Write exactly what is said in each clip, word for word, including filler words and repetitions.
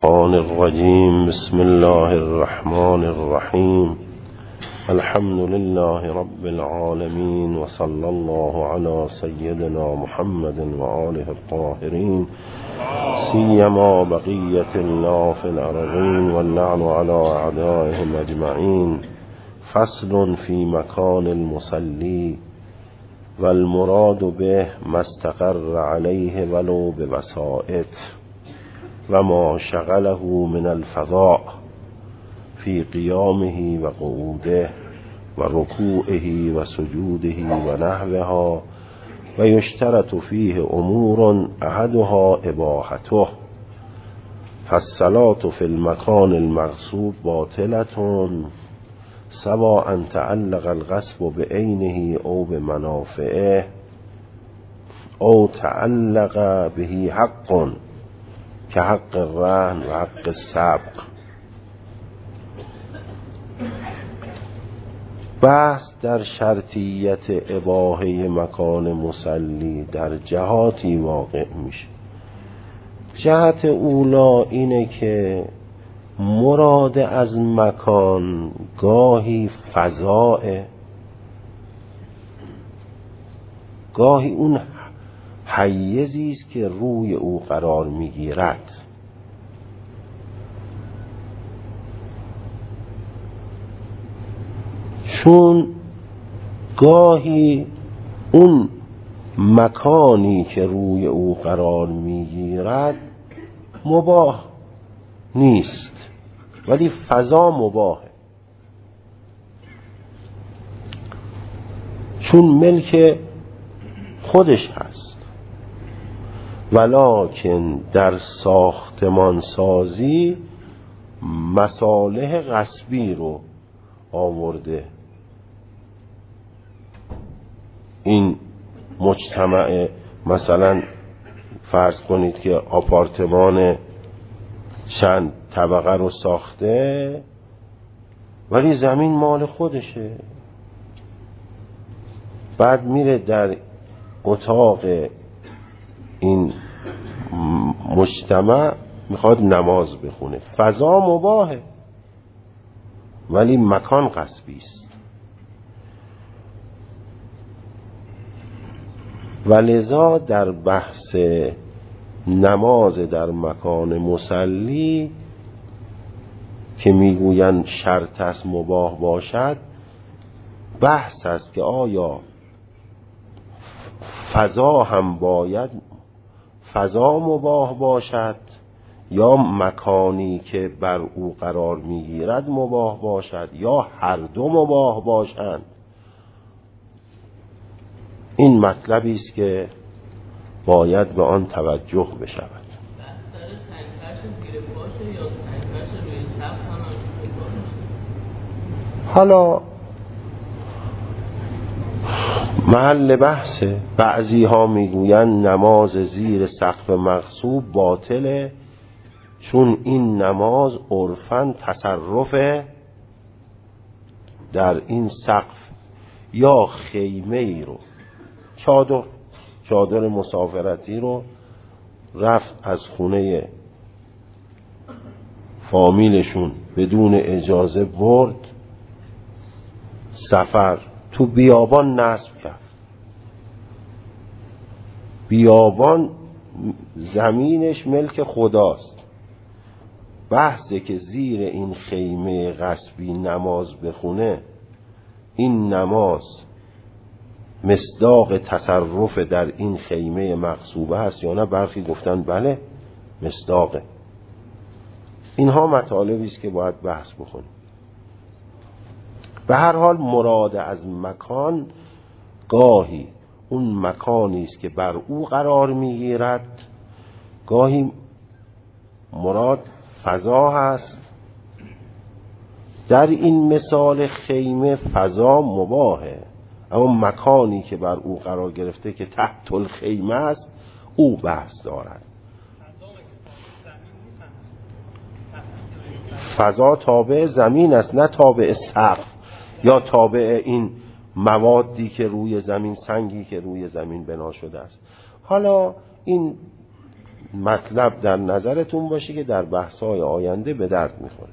الشیطان الرجیم. بسم الله الرحمن الرحیم. الحمد لله رب العالمین و صلی الله علی سیدنا محمد و آله الطاهرین سیما بقیت الله فی الارضین و اللعن علی اعدائهم اجمعین. فصل فی مکان المصلی و المراد به ما استقر علیه ولو بوسائط و ما شغله من الفضاء فی قیامه و قعوده و رکوعه و سجوده و نحوها و یشترط فیه امور احدها اباحته. فالصلاة فی المکان المغصوب باطلة سواء تعلق الغصب بعینه او بمنافعه او تعلق به حق که حق الرهن و حق السبق. بحث در شرطیت اباحه مکان مصلی در جهاتی واقع میشه. جهت اولا اینه که مراد از مکان گاهی فضاء، گاهی اون حیزی است که روی او قرار میگیرد. چون گاهی اون مکانی که روی او قرار میگیرد مباح نیست ولی فضا مباحه، چون ملک خودش هست. ولکن در ساختمان سازی مصالح غصبی رو آورده. این مجتمع مثلا فرض کنید که آپارتمان چند طبقه رو ساخته ولی زمین مال خودشه، بعد میره در اتاق این مجتمع میخواد نماز بخونه. فضا مباحه ولی مکان غصبی است. ولذا در بحث نماز در مکان مصلی که میگویند شرط است مباح باشد، بحث است که آیا فضا هم باید فضا مباح باشد یا مکانی که بر او قرار میگیرد مباح باشد یا هر دو مباح باشند. این مطلبی است که باید به آن توجه بشود. حالا محل بحثه. بعضی ها میگویند نماز زیر سقف مغصوب باطله چون این نماز عرفاً تصرف در این سقف یا خیمه ای رو، چادر چادر مسافرتی رو رفت از خونه فامیلشون بدون اجازه برد سفر، تو بیابان نصب کرد. بیابان زمینش ملک خداست. بحثه که زیر این خیمه غصبی نماز بخونه، این نماز مصداق تصرف در این خیمه مغصوبه هست یا نه؟ برخی گفتن بله مصداقه. اینها مطالبی است که باید بحث بکنیم. به هر حال مراد از مکان گاهی اون مکانی است که بر او قرار میگیرد، گاهی مراد فضا هست. در این مثال خیمه فضا مباحه، اما مکانی که بر او قرار گرفته که تحت الخیمه است او بحث دارد. فضا تابع زمین است نه تابع سقف یا تابع این موادی که روی زمین، سنگی که روی زمین بنا شده است. حالا این مطلب در نظرتون باشه که در بحث‌های آینده به درد میخوره.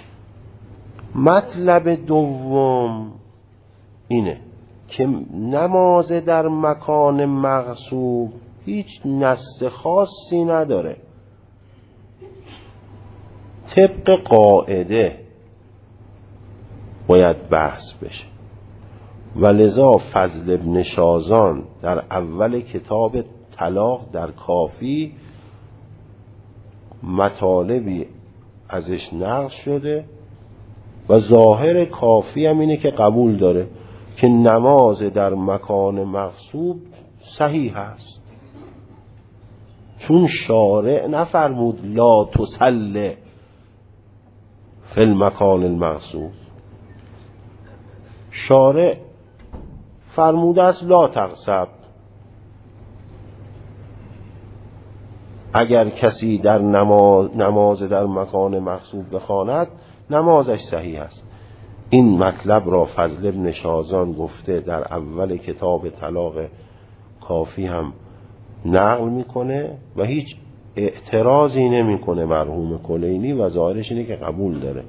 مطلب دوم اینه که نماز در مکان مغصوب هیچ نص خاصی نداره، طبق قاعده باید بحث بشه و لذا فضل ابن شازان در اول کتاب طلاق در کافی مطالبی ازش نقل شده و ظاهر کافی هم اینه که قبول داره که نماز در مکان مغصوب صحیح است، چون شارع نفرمود لا تصلی فی المکان المغصوب، شارع فرموده است لا تغصب. اگر کسی در نماز, نماز در مکان مغصوب بخواند نمازش صحیح است. این مطلب را فضل ابن شازان گفته در اول کتاب طلاق کافی هم نقل میکنه و هیچ اعتراضی نمیکنه مرحوم کلینی و ظاهرش اینه که قبول داره.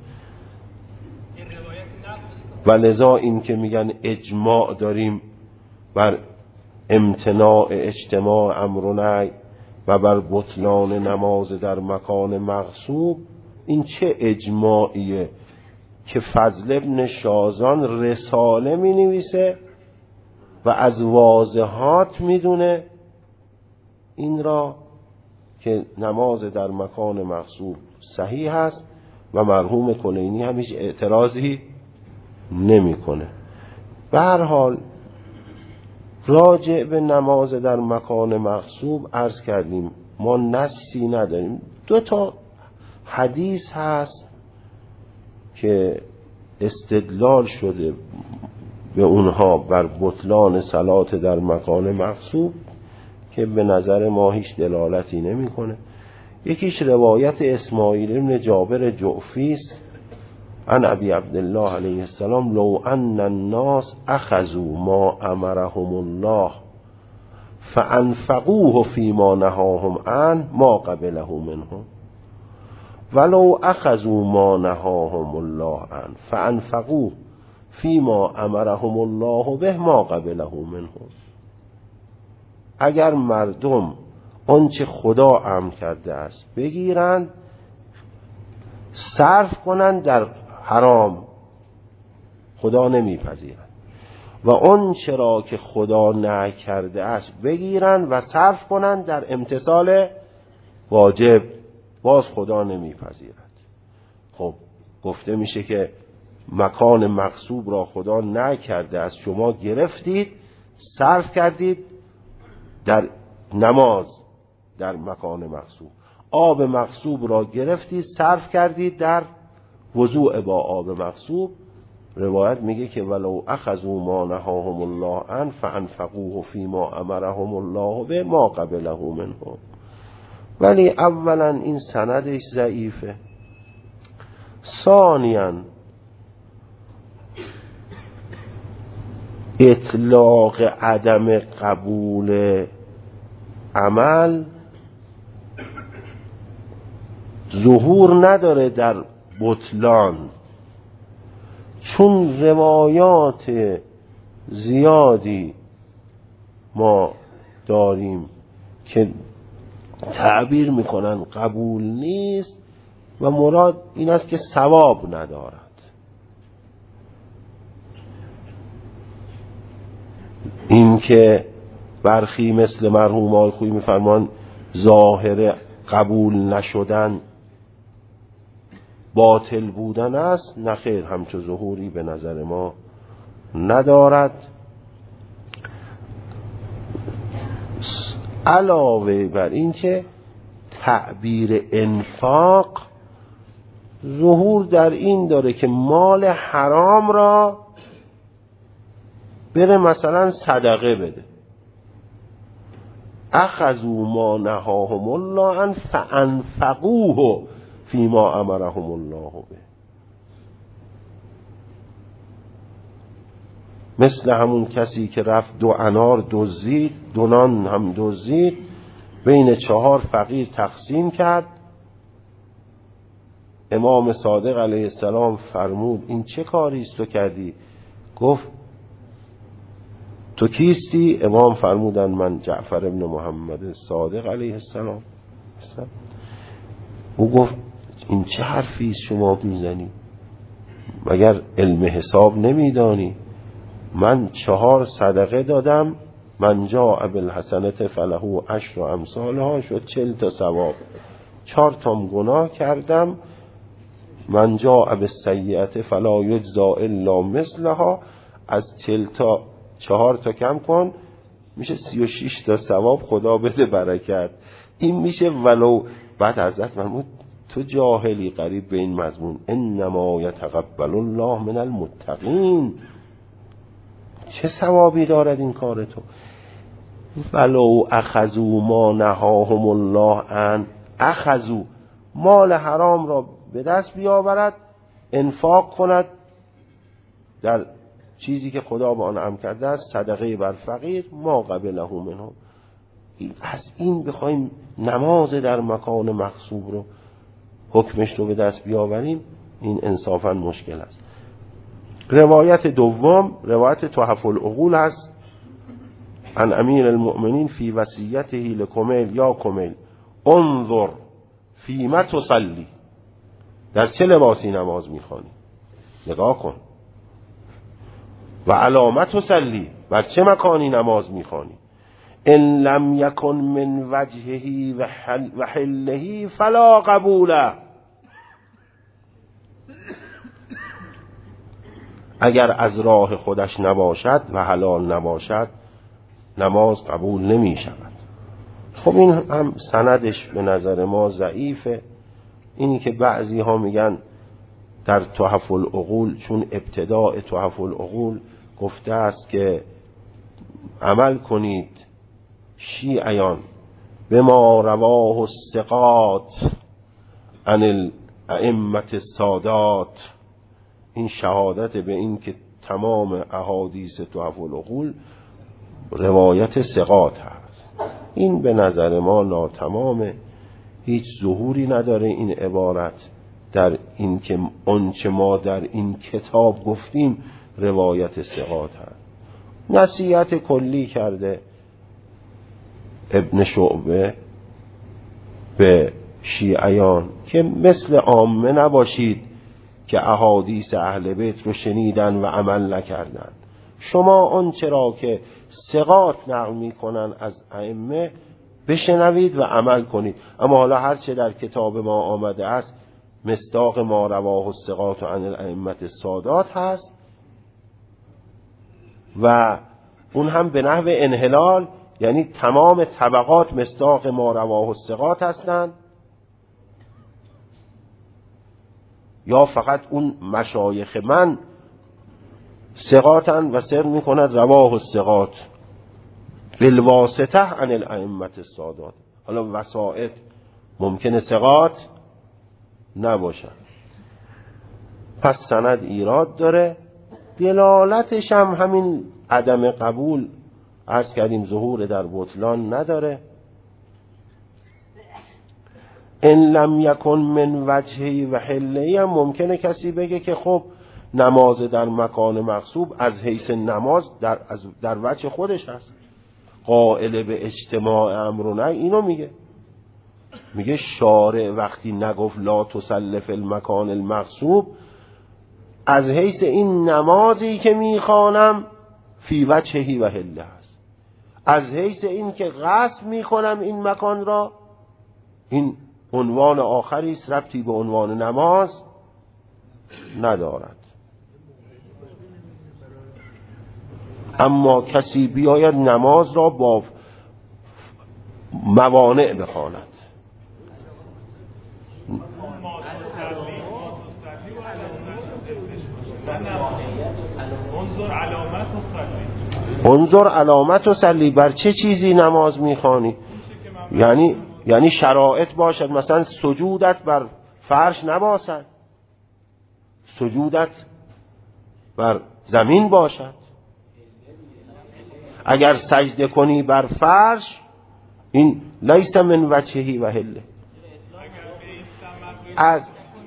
و لذا این که میگن اجماع داریم بر امتناع اجتماع امر و نهی و بر بطلان نماز در مکان مغصوب، این چه اجماعیه که فضل ابن شازان رساله می نویسه و از واضحات می دونه این را که نماز در مکان مغصوب صحیح هست و مرحوم کلینی هم هیچ اعتراضی نمی کنه. به هر حال راجع به نماز در مکان مغصوب عرض کردیم ما نصی نداریم. دو تا حدیث هست که استدلال شده به اونها بر بطلان صلات در مکان مغصوب که به نظر ما هیچ دلالتی نمی کنه. یکیش روایت اسماعیل بن جابر جعفی است عن ابی عبدالله علیه السلام لو ان الناس اخذوا ما امرهم الله فانفقوه فيما نهاهم عنه ما قبله منهم ولو اخذوا ما نهاهم الله عنه فانفقوه فيما امرهم الله به ما قبله منهم. اگر مردم آنچه خدا امر کرده است بگیرند صرف کنند در حرام خدا نمیپذیرد و آنچه را که خدا نهی کرده است بگیرند و صرف کنند در امتثال واجب باز خدا نمیپذیرد. خب گفته میشه که مکان مغصوب را خدا نهی کرده است، شما گرفتید صرف کردید در نماز در مکان مغصوب، آب مغصوب را گرفتید صرف کردید در وضوء با آب مغصوب. روایت میگه که ولو اخذوا ما نهاهم الله عنه فانفقوه فيما امرهم الله به ما قبله منهم. ولی اولا این سندش ضعیفه، ثانیا اطلاق عدم قبول عمل ظهور نداره در بطلان، چون روایات زیادی ما داریم که تعبیر میکنن قبول نیست و مراد این است که ثواب ندارد. این که برخی مثل مرحوم آقای خویی میفرمان ظاهر قبول نشدن باطل بودن است، نخیر، همچو ظهوری به نظر ما ندارد. علاوه بر این که تعبیر انفاق ظهور در این داره که مال حرام را بره مثلا صدقه بده، اخذوا ما نهاهم الله عنه فانفقوه فيما امرهم الله به. مثل همون کسی که رفت دو انار دزدید، دو نان هم دزدید، بین چهار فقیر تقسیم کرد. امام صادق علیه السلام فرمود این چه کاری است تو کردی؟ گفت تو کیستی؟ امام فرمودن من جعفر ابن محمد صادق علیه السلام. او گفت این چه حرفی است شما میزنی؟ مگر علم حساب نمیدانی؟ من چهار صدقه دادم، من جاء بالحسنة فله عشر امثالها، شد چل تا ثواب. چهار تا گناه کردم، من جاء بالسیئة فلا یجزى الا مثلها، از چل تا چهار تا کم کن میشه سی و شش تا ثواب، خدا بده برکت. این میشه ولو. بعد حضرت فرمود تو جاهلی قریب به این مضمون، انما یتقبل الله من المتقین. چه ثوابی دارد این کار تو؟ ولو اخذوا ما نهاهم الله عن، اخذوا مال حرام را به دست بیاورد، انفاق کند در چیزی که خدا به آن انعام کرده است، صدقه بر فقیر، ما قبله منه. از این بخوایم نماز در مکان مغصوب رو حکمش رو به دست بیاوریم، این انصافا مشکل است. روایت دوم روایت تحف العقول است، عن امیر المؤمنین فی وصیته لکمیل، یا کمیل انظر فیما تصلی، در چه لباسی نماز میخوانی؟ نگاه کن. و علامت تصلی، بر چه مکانی نماز میخوانی؟ ان لم یکن من وجهه و حله فلا قبوله، اگر از راه خودش نباشد و حلال نباشد نماز قبول نمی شود. خب این هم سندش به نظر ما ضعیفه. اینی که بعضی ها میگن در تحف العقول، چون ابتداء تحف العقول گفته است که عمل کنید شیعیان به ما رواه الثقات عن الائمه السادات، این شهادت به این که تمام احادیث تحف العقول روایت ثقات هست. این به نظر ما ناتمامه، هیچ ظهوری نداره این عبارت در این که آنچه ما در این کتاب گفتیم روایت ثقات هست. نصیحت کلی کرده ابن شعبه به شیعیان که مثل عامه نباشید که احادیث اهل بیت رو شنیدن و عمل نکردن. شما آنچه را که ثقات نقل میکنن از ائمه بشنوید و عمل کنید. اما حالا هر چه در کتاب ما آمده است مصداق ما رواه الثقات عن الائمه السادات هست و اون هم به نحو انحلال، یعنی تمام طبقات مصداق ما رواه الثقات هستند، یا فقط اون مشایخ من ثقاتن و سر میکند رواه الثقات بالواسطه عن الائمه السادات. حالا وسائط ممکنه ثقات نباشن، پس سند ایراد داره. دلالتش هم همین عدم قبول، عرض کردیم ظهور در بطلان نداره. ان لم یکن من وجهی و حلی، هم ممکنه کسی بگه که خب نماز در مکان مغصوب از حیث نماز در, در وجه خودش هست، قائل به اجتماع امر و نهی اینو میگه. میگه شارع وقتی نگفت لا تصلی فی المکان المغصوب، از حیث این نمازی که میخوانم فی وجهی و حله هست، از حیث این که غصب میکنم این مکان را، این عنوان آخری است، ربطی به عنوان نماز ندارد. اما کسی بیاید نماز را با موانع بخواند، انظر علامت و صلی، بر چه چیزی نماز میخوانی؟ یعنی یعنی شرایط باشد، مثلا سجودت بر فرش نباشد، سجودت بر زمین باشد. اگر سجده کنی بر فرش این لیس من وجهی و حله. از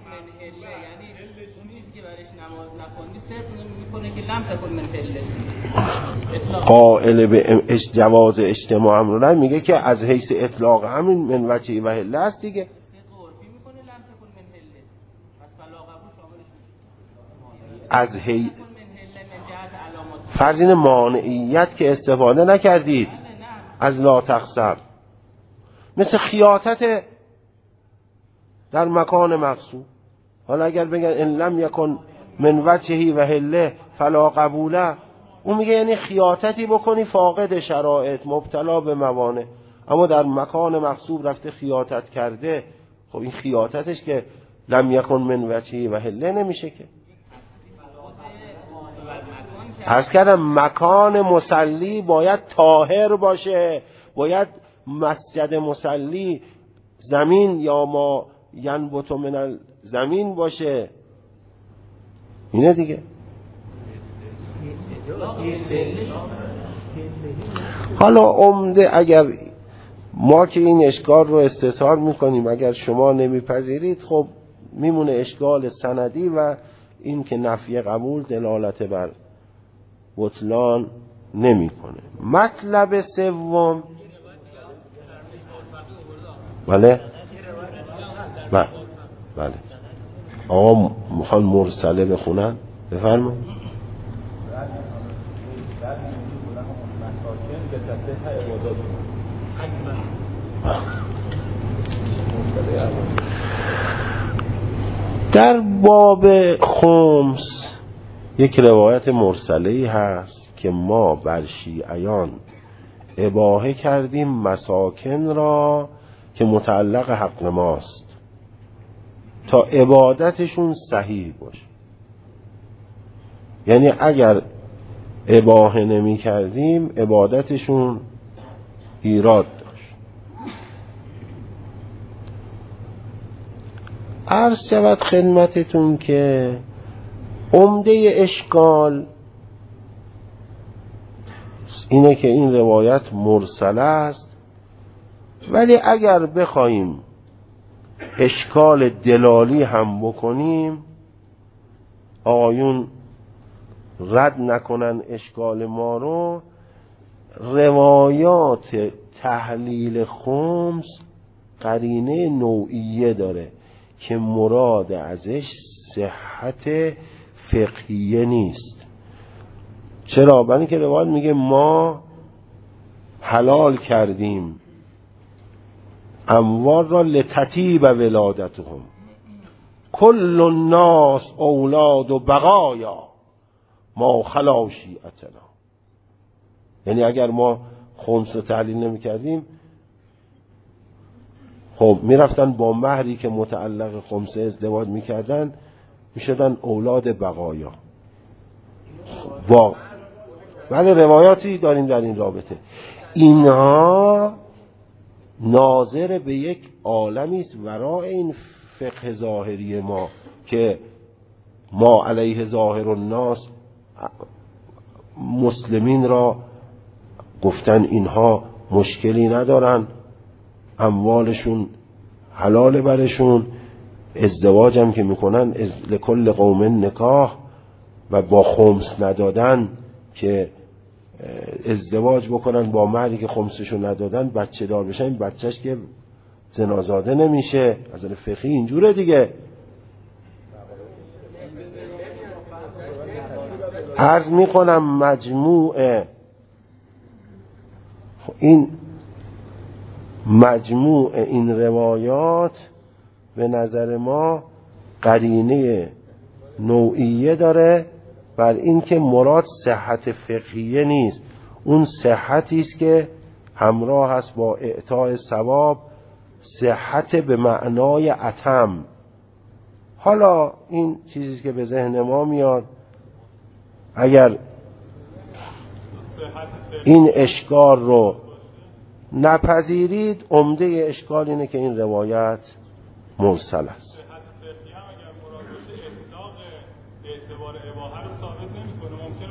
قائل به جواز اجتماع امرونه میگه که از حیث اطلاق همین من وجهی و حله است دیگه. از هی فرض این مانعیت که استفاده نکردید از لا تقصر، مثل خیاطت در مکان مقصود. حالا اگر بگن ان لم یکن من وجهی و حله فلا قبوله، اون میگه یعنی خیاطتی بکنی فاقد شرایط مبتلا به موانع، اما در مکان مقصود رفته خیاطت کرده، خب این خیاطتش که لم یکن من وجهی و حله نمیشه که. عرض کردم مکان مصلی باید طاهر باشه، باید مسجد مصلی زمین یا ما ینبت من زمین باشه، اینه دیگه. حالا عمده اگر ما که این اشکال رو استثار میکنیم اگر شما نمیپذیرید، خب میمونه اشکال سندی و این که نفی قبول دلالت بر بطلان نمیکنه. مطلب سوم، بله بله بله آقا میخوان مرسله بخونن، بفرمایید. در باب خمس یک روایت مرسله‌ای هست که ما بر شیعیان اباحه کردیم مساکن را که متعلق حق ماست تا عبادتشون صحیح باشه. یعنی اگر اباحه نمی کردیم عبادتشون ایراد داشت. عرض شود خدمتتون که عمده اشکال اینه که این روایت مرسله است، ولی اگر بخوایم اشکال دلالی هم بکنیم آقایون رد نکنن اشکال ما رو، روایات تحلیل خمس قرینه نوعیه داره که مراد ازش صحت فقهیه نیست. چرا؟ برای اینکه روایت میگه ما حلال کردیم اموال را لتطیب ولادتهم کل الناس اولاد و بقایا ما خلا شیعتنا. یعنی اگر ما خمس رو تحلیل نمی کردیم خب می رفتن با مهری که متعلق خمسه ازدواج می کردن می شدن اولاد بقایا. با ولی روایاتی داریم در این رابطه. اینها ناظر به یک عالمی است وراء این فقه ظاهری ما که ما علیه ظاهر الناس مسلمین را گفتن اینها مشکلی ندارن، اموالشون حلال برشون، ازدواج هم که میکنن از لکل قوم نکاح، و با خمس ندادن که ازدواج بکنن با مهری که خمسشو ندادن بچه دار بشن، این بچهش که زنازاده نمیشه. از نظر فقهی اینجوره دیگه. عرض میکنم مجموع این مجموع این روایات به نظر ما قرینه نوعیه داره بر این که مراد صحت فقهیه نیست، اون صحتی است که همراه است با اعطاء ثواب، صحت به معنای اتم. حالا این چیزی که به ذهن ما میاد، اگر این اشکال رو نپذیرید عمده اشکال اینه که این روایت مرسل است.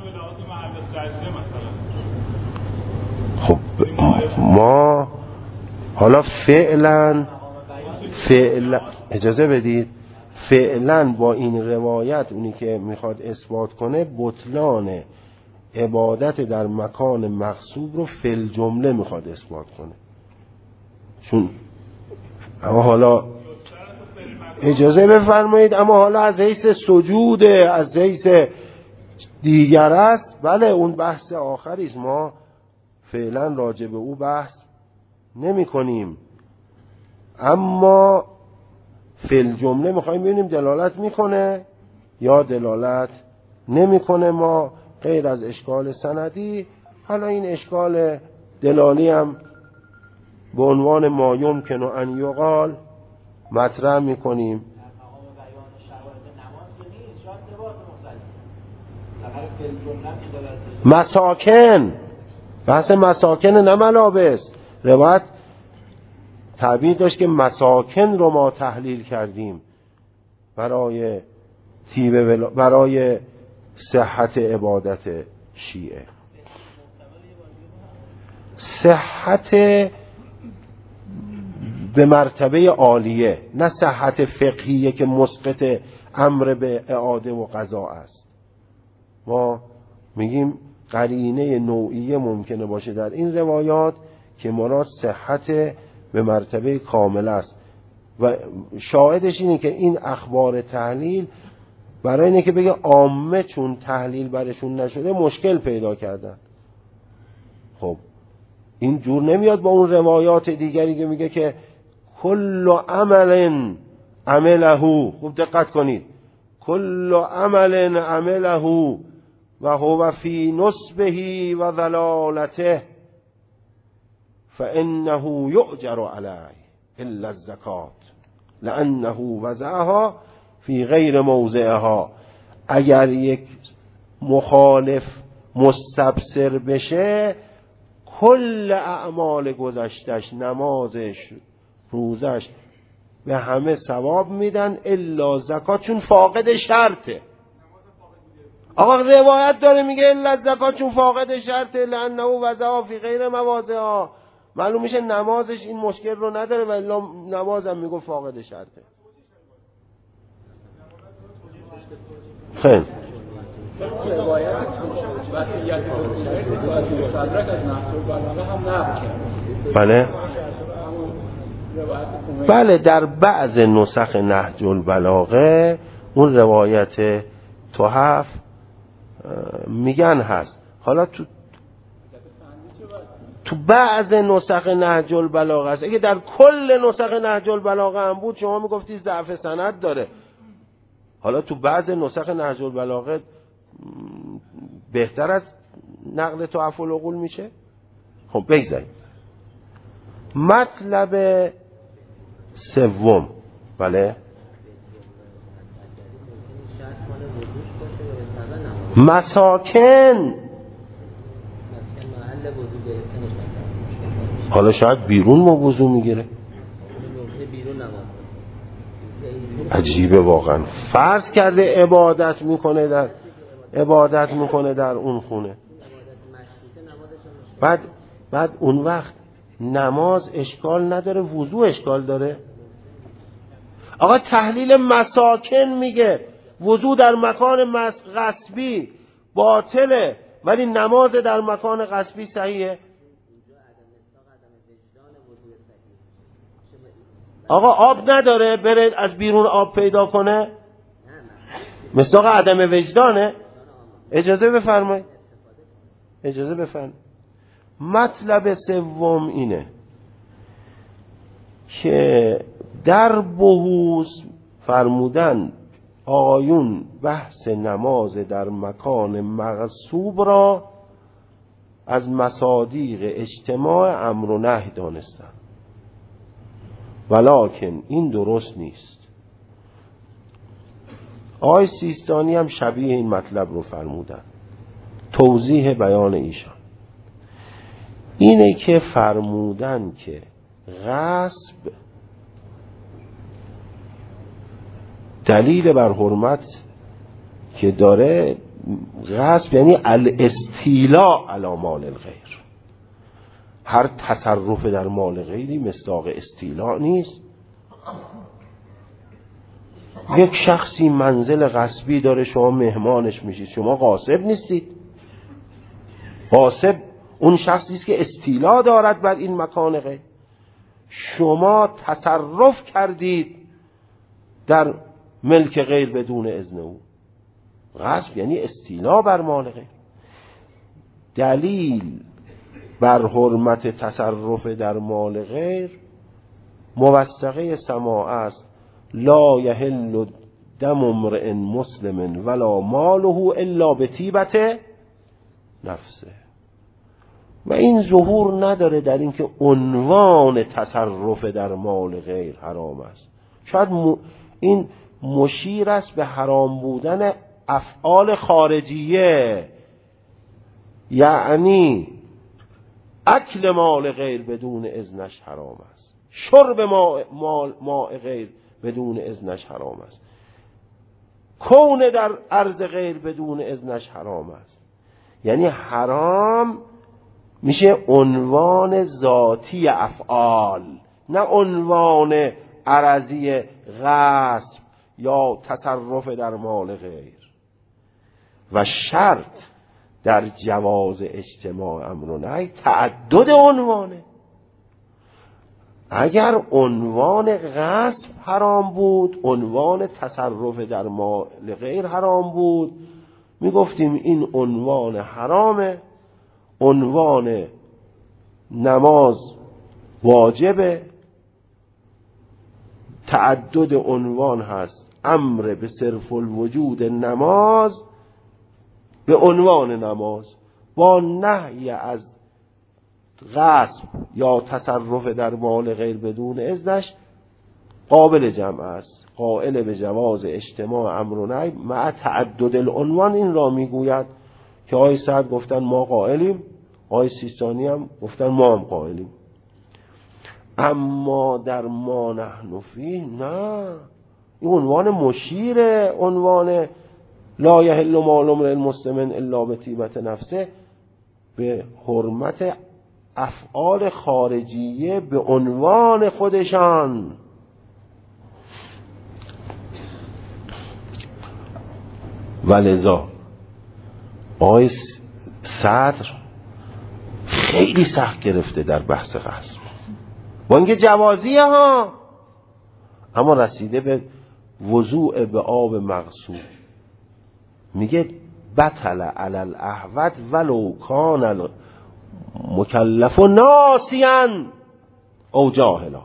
خب ما حالا فعلا فعلا اجازه بدید، فعلا با این روایت اونی که میخواد اثبات کنه بطلان عبادت در مکان مغصوب رو فی جمله میخواد اثبات کنه. چون اما حالا اجازه بفرمایید، اما حالا از حیث سجود، از حیث دیگر است، بله اون بحث آخری است، ما فعلا راجع به او بحث نمی کنیم، اما فی الجمله میخوایم ببینیم دلالت میکنه یا دلالت نمیکنه. ما غیر از اشکال سندی، حالا این اشکال دلالی هم به عنوان ما یمکن ان یقال مطرح میکنیم. مساکن، بحث مساکن نه ملابس. روایت تعبیر داشت که مساکن رو ما تحلیل کردیم برای تیبه ولا... برای صحت عبادت شیعه. صحت به مرتبه عالیه، نه صحت فقهیه که مسقط امر به اعاده و قضا است. ما میگیم قرینه نوعیه ممکنه باشه در این روایات که مراد صحت به مرتبه کامل است و شاهدش اینه که این اخبار تحلیل برای اینه که بگه عامه چون تحلیل برشون نشده مشکل پیدا کردن. خب این جور نمیاد با اون روایات دیگری که میگه که کل عمل عمله، خوب دقت کنید، کل عمل عمله و هو فی نصبه و ضلالته فانه یؤجر علیه الا الزکات لانه وضعها فی غیر موضعها. اگر یک مخالف مستبصر بشه کل اعمال گذشتش، نمازش، روزش، به همه ثواب میدن الا زکات، چون فاقد شرطه. آقا روایت داره میگه الا زکات چون فاقد شرطه لانه وضعها فی غیر مواضعها. معلوم میشه نمازش این مشکل رو نداره و الا نمازم میگه فاقد شرطه. خیلی بله بله در بعض نسخ نهج البلاغه اون روایت تحف میگن هست. حالا تو تو بعض نسخ نهج البلاغه است. اگه در کل نسخ نهج البلاغه هم بود شما میگفتی ضعف سند داره. حالا تو بعض نسخ نهج البلاغه بهتر از نقل تحف العقول میشه. خب بگذاریم. مطلب سوم، بله، مساکن. حالا شاید بیرون ما وضو میگیره. عجیبه واقعا. فرض کرده عبادت میکنه در عبادت میکنه در اون خونه، بعد بعد اون وقت نماز اشکال نداره، وضو اشکال داره. آقا تحلیل مساکن میگه وضو در مکان غصبی باطله ولی نماز در مکان غصبی صحیحه. آقا آب نداره بره از بیرون آب پیدا کنه، مصداق عدم وجدانه. اجازه بفرمایید اجازه بفرمایید مطلب سوم اینه که در بحوث فرمودن آیون بحث نماز در مکان مغصوب را از مصادیق اجتماع امر و نهی دانستن، ولکن این درست نیست. آقای سیستانی هم شبیه این مطلب رو فرمودن. توضیح بیان ایشان اینه که فرمودن که غصب دلیل بر حرمت که داره، غصب یعنی الاستیلاء علی مال الغیر، هر تصرف در مال غیری مصداق استیلاء نیست. یک شخصی منزل غصبی داره، شما مهمانش میشید، شما غاصب نیستید. غاصب اون شخصی است که استیلا دارد بر این مکان غیر. شما تصرف کردید در ملک غیر بدون اذن او. غصب یعنی استیلا بر مال غیر. دلیل بر حرمت تصرف در مال غیر موثقه سماع است. لا یحل دم امرئ مسلم ولا ماله الا بطیبة نفسه. و این ظهور نداره در اینکه عنوان تصرف در مال غیر حرام است. شاید م... این مشیر است به حرام بودن افعال خارجیه، یعنی اکل مال غیر بدون اذنش حرام است، شرب ماء مال ماء غیر بدون اذنش حرام است، کون در عرض غیر بدون اذنش حرام است. یعنی حرام میشه عنوان ذاتی افعال، نه عنوان عرضی غصب یا تصرف در مال غیر. و شرط در جواز اجتماع امر و نهی تعدد عنوانه. اگر عنوان غصب حرام بود، عنوان تصرف در مال غیر حرام بود، میگفتیم این عنوان حرامه، عنوان نماز واجبه، تعدد عنوان هست، امر به صرف الوجود نماز به عنوان نماز با نهی از غصب یا تصرف در مال غیر بدون اذنش قابل جمع است. قائل به جواز اجتماع امر و نهی مع تعدد العنوان این را میگوید که آقای سعد گفتن ما قائلیم، آقای سیستانی هم گفتن ما هم قائلیم. اما در ما نحن فیه نه، این عنوان مشیره، عنوان لا یحل مال امرئ مسلم الا بطیبة نفسه به حرمت افعال خارجیه به عنوان خودشان. ولذا آقای صدر خیلی سخت گرفته در بحث غصب، وانگه جوازیه ها، اما رسیده به وضوع به آب مغصوب. میگه بطل علی الاحوط ولو کان مکلف ناسیا او جاهلا.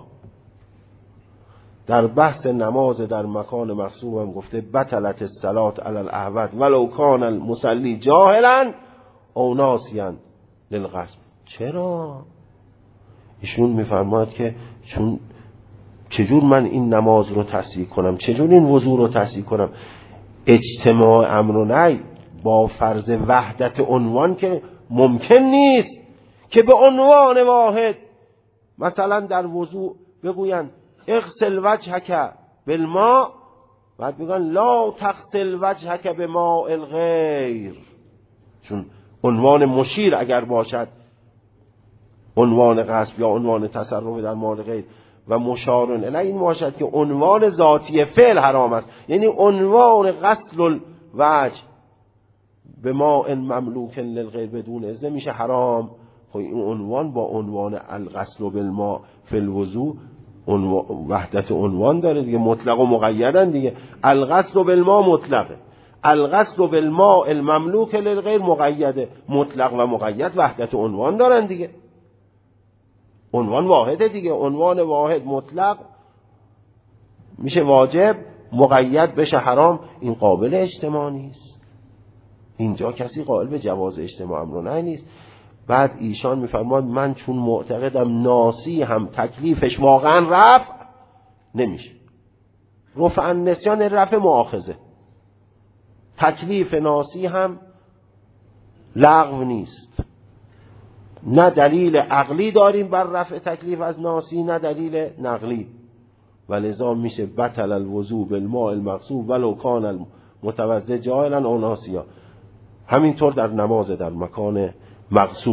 در بحث نماز در مکان مغصوب هم گفته بطلت الصلاة علی الاحوط ولو کان المصلی جاهلا او ناسیا للغصب. چرا؟ ایشون میفرماید که چون چجور من این نماز رو تصحیح کنم، چجور این وضو رو تصحیح کنم؟ اجتماع امر و نهی با فرض وحدت عنوان که ممکن نیست که به عنوان واحد مثلا در وضو بگوین اغسل وجهک بالماء، بعد میگن لا تغسل وجهک بماء الغیر. چون عنوان مشیر اگر باشد، عنوان غصب یا عنوان تصرف در مال غیر و مشار الیه این باشد که عنوان ذاتی فعل حرام است، یعنی عنوان غسل الوجه به ماء مملوک للغیر بدون اذن میشه حرام. خب این عنوان با عنوان الغسل بالماء فی الوضوء وحدت عنوان داره دیگه، مطلق و مقیدن دیگه. الغسل بالماء مطلقه، الغسل بالماء المملوک للغیر مقیده. مطلق و مقید وحدت عنوان دارن دیگه، عنوان واحده دیگه. عنوان واحد مطلق میشه واجب، مقید بشه حرام. این قابل اجتماع نیست. اینجا کسی قائل به جواز اجتماع امر و نهی نیست. بعد ایشان میفرماد من چون معتقدم ناسی هم تکلیفش واقعا رفع نمیشه، رفع النسیان رفع مؤاخذه، تکلیف ناسی هم لغو نیست. نه دلیل عقلی داریم بر رفع تکلیف از ناسی، نه دلیل نقلی. ولذا میشه بطل الوضوء بالماء المغصوب ولو کان المتوضئ جاهلا او ناسیا. همینطور در نماز در مکان مغصوب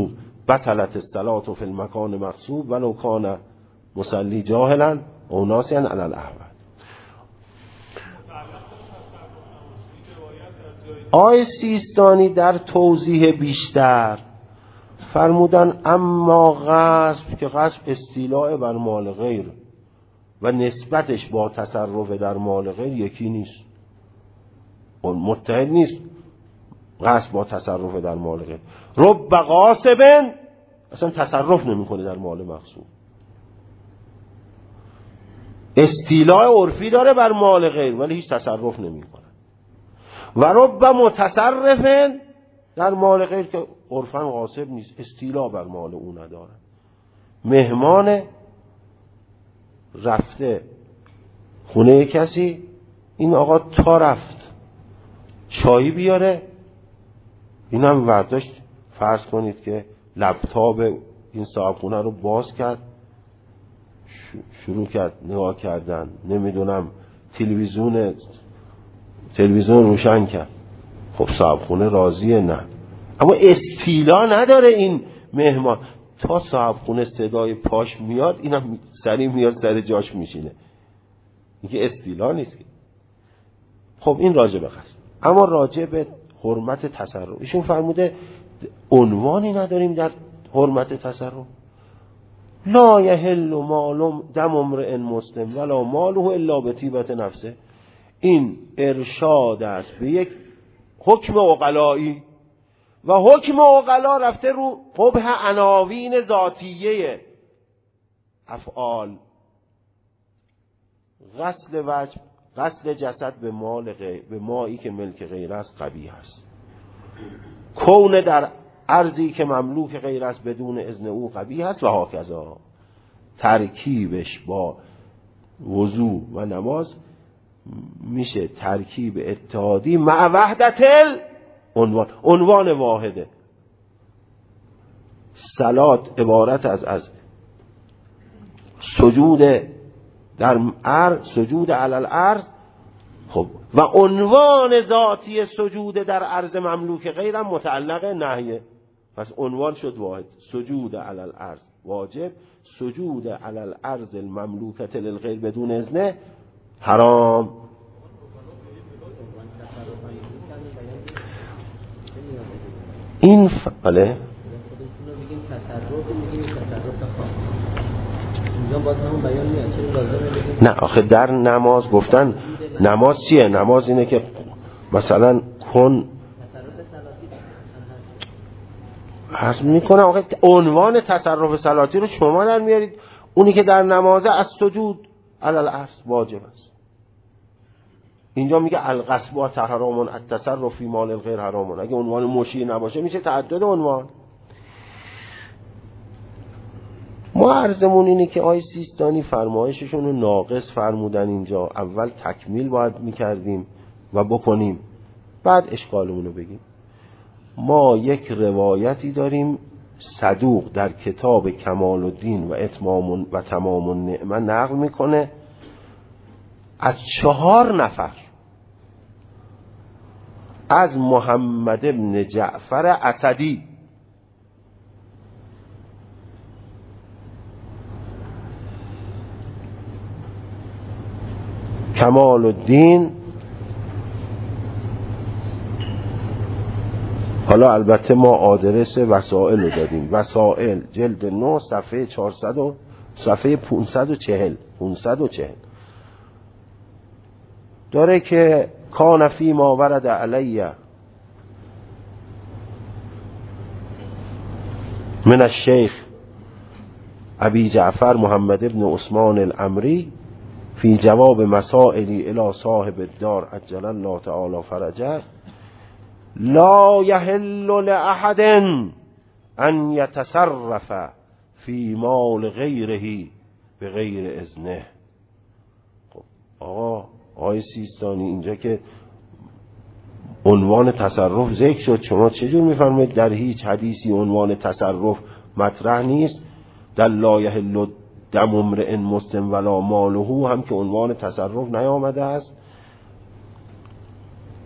بطلت الصلاة فی المکان مغصوب ولو کان مصلی جاهلا او ناسیا علی الاحوال. آقای سیستانی در توضیح بیشتر فرمودن اما غصب که غصب استیلاء بر مال غیر و نسبتش با تصرف در مال غیر یکی نیست، اون متحد نیست. غصب با تصرف در مال غیر، رب غاصب اصلا تصرف نمیکنه در مال مغصوب، استیلاء عرفی داره بر مال غیر ولی هیچ تصرف نمیکنه. و رب متصرف در مال غیر که عرفاً غاصب نیست، استیلا بر مال او نداره. مهمان رفته خونه کسی، این آقا تا رفت چایی بیاره، این هم ورداشت فرض کنید که لپتاپ این صاحب خونه رو باز کرد، شروع کرد نگاه کردن، نمیدونم تلویزیون تلویزیون روشن کرد. خب صاحب خونه راضیه؟ نه، اما استیلا نداره این مهمان. تا صاحب خونه صدای پاش میاد اینم سریع میاد سر جاش میشینه، اینکه استیلا نیست. خب این راجع به قصد. اما راجع به حرمت تصرف ایشون فرموده عنوانی نداریم در حرمت تصرف. لا یحل مال دم امرئ مسلم ولا ماله الا بطیبت نفسه. این ارشاد است به یک حکم عقلایی و حکم عقلا رفته رو قبح عناوین ذاتیه افعال. غسل وجه، غسل جسد به مال غیر، به مایی که ملک غیر است قبیح است. کون در ارضی که مملوک غیر است بدون اذن او قبیح است و هاکذا. ترکیبش با وضو و نماز میشه ترکیب اتحادی مع وحدت عنوان، عنوان واحده. صلات عبارت از از سجود در عرض، سجود علی الارض. خب و عنوان ذاتی سجود در عرض مملوک غیرم متعلق نهیه، پس عنوان شد واحد. سجود علی الارض واجب، سجود علی الارض المملوکه للغیر بدون اذنه حرام. این فعله نه آخه در نماز گفتن نماز چیه؟ نماز اینه که مثلا کن عرض میکنم آخه عنوان تصرف صلاتی رو شما در میارید. اونی که در نمازه از سجود علی الارض واجب است. اینجا میگه الغصب و حرام، التصرف فی مال الغیر حرام. اگه عنوان مشیر نباشه میشه تعدد عنوان. ما عرضمون اینه که آی سیستانی فرمایششون رو ناقص فرمودن اینجا. اول تکمیل باید میکردیم و بکنیم بعد اشکالمون رو بگیم. ما یک روایتی داریم صدوق در کتاب کمال الدین و اتمام و تمام النعمه نقل میکنه از چهار نفر، از محمد ابن جعفر اسدی کمال الدین. حالا البته ما آدرس وسائل رو دادیم، وسائل جلد نه صفحه چهارصد و صفحه پانصد و چهل پانصد و چهل داره که کان فی ما ورد علیه من الشیخ ابی جعفر محمد ابن عثمان الامری فی جواب مسائلی الی صاحب الدار عجل الله تعالی فرجه لا یحل لأحد ان یتصرف فی مال غیره بغیر اذنه. خب آقا آقای سیستانی اینجا که عنوان تصرف ذکر شد، شما چجور میفرمایید در هیچ حدیثی عنوان تصرف مطرح نیست؟ در لا یحل دم امرئ مسلم ولا ماله هم که عنوان تصرف نیامده است.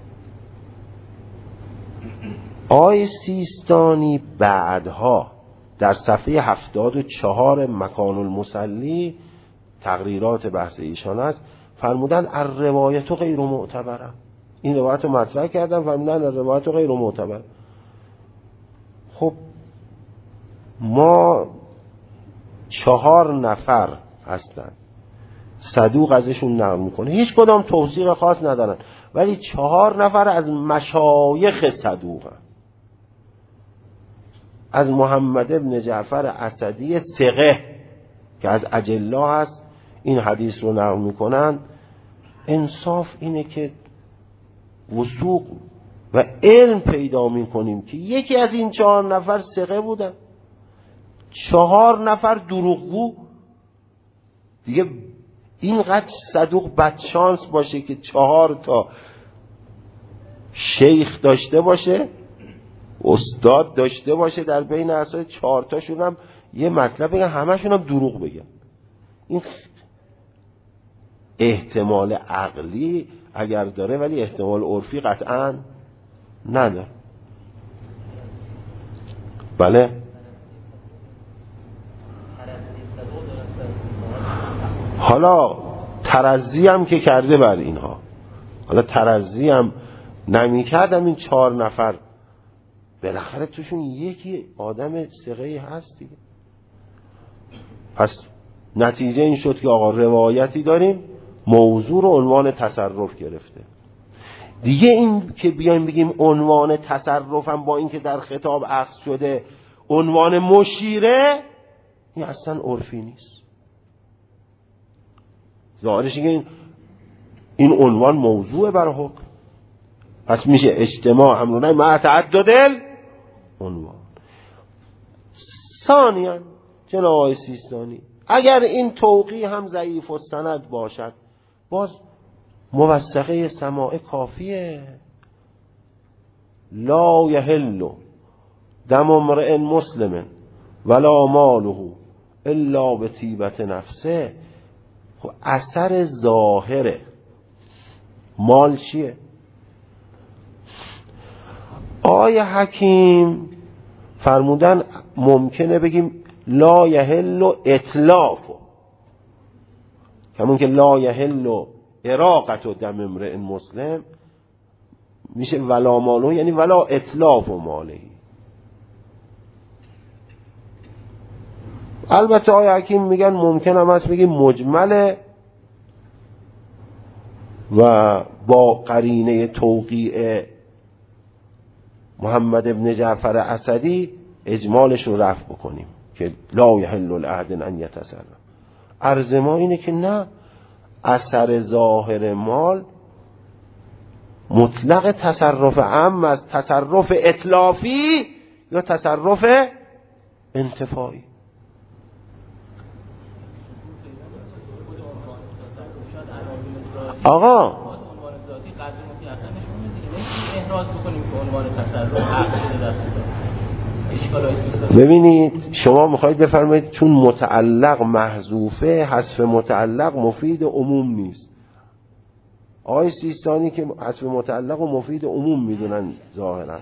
آقای سیستانی بعدها در صفحه هفتاد و چهار مکان المصلی تقریرات بحث ایشان است، فرمودن الروایت غیر معتبره. این روایت رو مطرح کردن، فرمودن الروایت غیر معتبر. خب ما چهار نفر هستن صدوق ازشون نقل میکنه، هیچ کدام توثیق خاص ندارن، ولی چهار نفر از مشایخ صدوقن. از محمد ابن جعفر اسدی ثقه که از اجلا هست این حدیث رو نقل میکنن. انصاف اینه که وثوق و علم پیدا میکنیم که یکی از این چهار نفر ثقه بودن، چهار نفر دروغگو. دیگه اینقدر صدوق بدشانس باشه که چهار تا شیخ داشته باشه، استاد داشته باشه، در بین اساس چهار تاشون هم یه مطلب بگن، همشون هم دروغ بگن. این احتمال عقلی اگر داره ولی احتمال عرفی قطعا نداره. بله حالا ترضی هم که کرده بر اینها، حالا ترضی هم نمی کردم این چهار نفر، بالاخره توشون یکی آدم ثقه‌ای هست دیگه. پس نتیجه این شد که آقا روایتی داریم موضوع رو عنوان تصرف گرفته. دیگه این که بیایم بگیم عنوان تصرف هم با این که در خطاب اخذ شده عنوان مشیره، این اصلا عرفی نیست. ظاهرش این این عنوان موضوع بر حکم، پس میشه اجتماع امرونه مع تعدد عنوان. ثانیاً جناب آقای سیستانی اگر این توقیع هم ضعیف السند باشد، باز موثقه سماع کافیه. لا یحل دم امرئ مسلم ولا ماله الا بطیبة نفسه. خب اثر ظاهره. مال چیه؟ آیه حکیم فرمودن ممکنه بگیم لا یحل اتلاف، همون که لا یحل اراقت و دم امرئ مسلم میشه ولا ماله، یعنی ولا اتلاف و ماله. البته آیه حکیم میگن ممکن هم هست بگیم مجمله و با قرینه توقیع محمد ابن جعفر اسدی اجمالش رو رفع بکنیم که لا یحل لأحد ان یتصرف. عرض ما اینه که نه، اثر ظاهر مال مطلق تصرف عام از تصرف اتلافی یا تصرف انتفاعی. آقا ببینید شما میخواید بفرمایید چون متعلق محذوفه حذف متعلق مفید عموم نیست. آقای سیستانی که حذف متعلق و مفید عموم میدونن ظاهرا،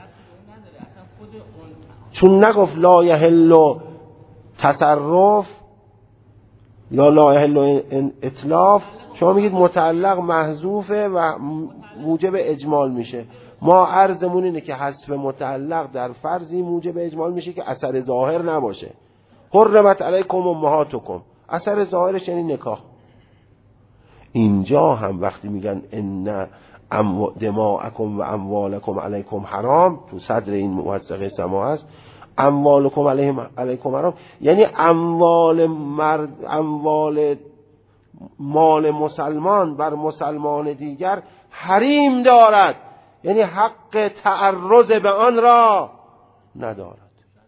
چون نگفت لا یحل تصرف یا لا یحل اتلاف، شما میگید متعلق محذوفه و موجب اجمال میشه. ما عرضمون اینه که حذف متعلق در فرضی موجب اجمال میشه که اثر ظاهر نباشه. حرمت علیکم امهاتکم، اثر ظاهرش یعنی نکاح. اینجا هم وقتی میگن ان دماءکم و اموالکم علیکم حرام، تو صدر این موثقه سما هست اموالکم علیهم علیکم حرام، یعنی اموال مرد، اموال مال مسلمان بر مسلمان دیگر حریم دارد، یعنی حق تعرض به آن را ندارد.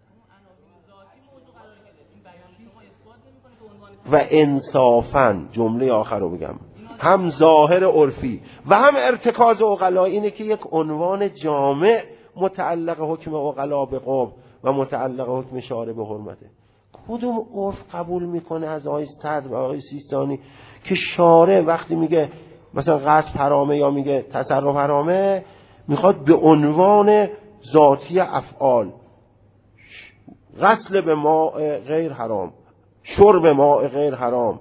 و انصافاً جمله آخر رو بگم، هم ظاهر عرفی و هم ارتکاز عقلا اینه که یک عنوان جامع متعلق حکم عقلا به قوم و متعلق حکم شارع به حرمته. کدوم عرف قبول میکنه از آقای صدر و آقای سیستانی که شارع وقتی میگه مثلا غصب حرامه یا میگه تصرف حرامه میخواد به عنوان ذاتی افعال غسل به ماء غیر حرام، شرب ماء غیر حرام،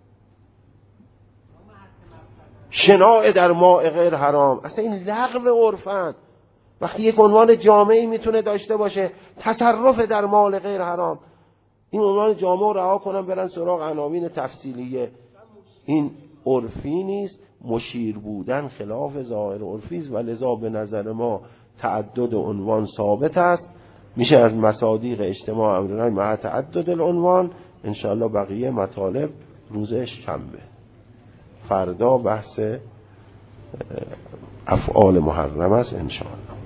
شناع در ماء غیر حرام. اصلا این لغو عرفن. وقتی یک عنوان جامعی میتونه داشته باشه تصرف در مال غیر حرام، این عنوان جامعه رو رها کنن برن سراغ عناوین تفصیلیه. این عرفی نیست، مشیر بودن خلاف ظاهر عرفی است و لذا به نظر ما تعدد عنوان ثابت است، میشه از مصادیق اجتماع امرنا مع تعدد العنوان. انشاءالله بقیه مطالب روز شنبه. فردا بحث افعال محرم است انشاءالله.